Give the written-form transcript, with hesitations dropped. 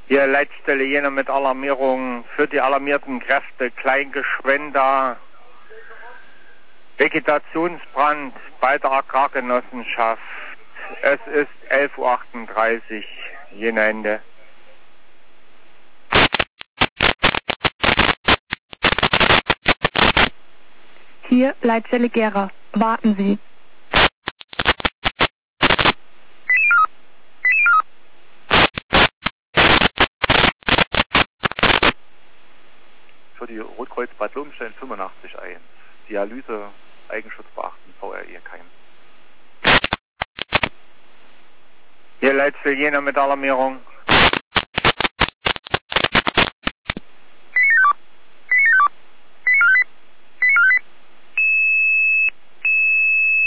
Hier Leitstelle Jena mit Alarmierung für die alarmierten Kräfte Kleingeschwender. Vegetationsbrand bei der Agrargenossenschaft. Es ist 11:38 Uhr, Jena Ende. Hier Leitstelle Gera. Warten Sie. Für die Rotkreuz Bad Lobenstein 85.1. Dialyse, Eigenschutz beachten, VRE kein. Hier Leitstelle Jena mit Alarmierung.